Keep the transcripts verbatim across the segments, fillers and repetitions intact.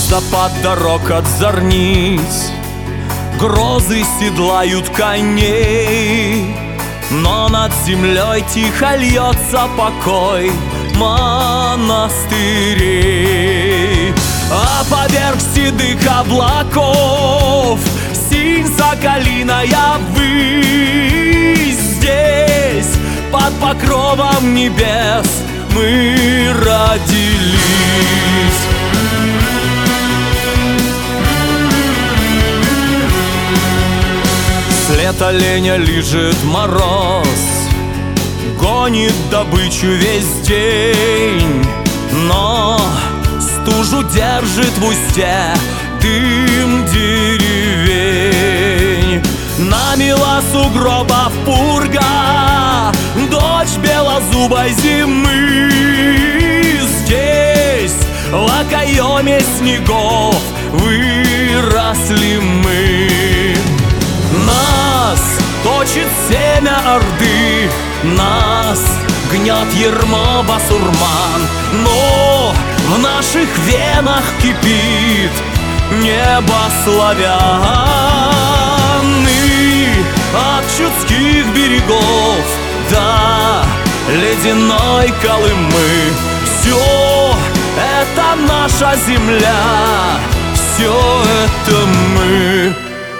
Запад дорог от зорниц, грозы седлают коней, но над землей тихо льется покой монастырей. А поверх седых облаков синь соколиная высь. Здесь под покровом небес мы родились. След оленя лижет мороз, гонит добычу весь день, но стужу держит в усте дым деревень. Намела сугробов пурга, дочь белозубой зимы. Здесь в окоеме снегов выросли мы. Нас точит семя Орды, нас гнет ярмо басурман, но в наших венах кипит небо славяны. От чудских берегов до ледяной Колымы все это наша земля, все это мы.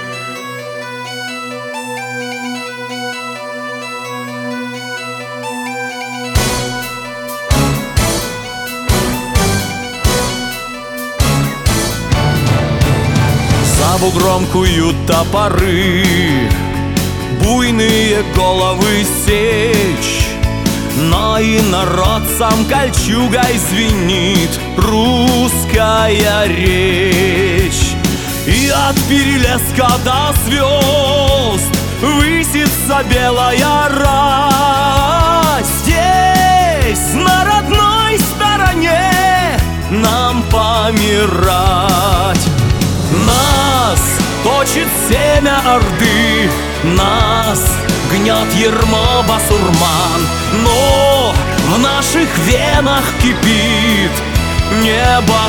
За бугром куют топоры, буйные головы сечь, но и народцам кольчугой звенит русская речь. И от перелеска до звезд высится белая рать. Здесь, на родной стороне, нам помирать. Нас точит семя Орды, нас гнет ярмо басурман, но в наших венах кипит небо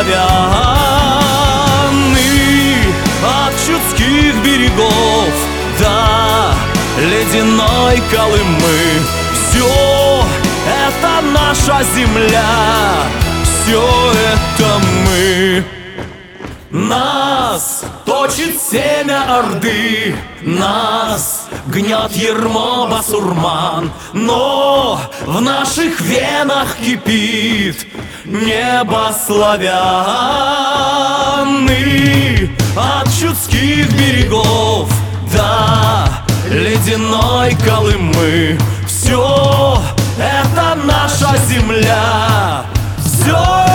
славяны. От чудских берегов до ледяной Колымы все это наша земля, все это мы. Нас точит семя Орды, нас гнет ярмо басурман, но в наших венах кипит небо славяны. От чудских берегов до ледяной Колымы все это наша земля, все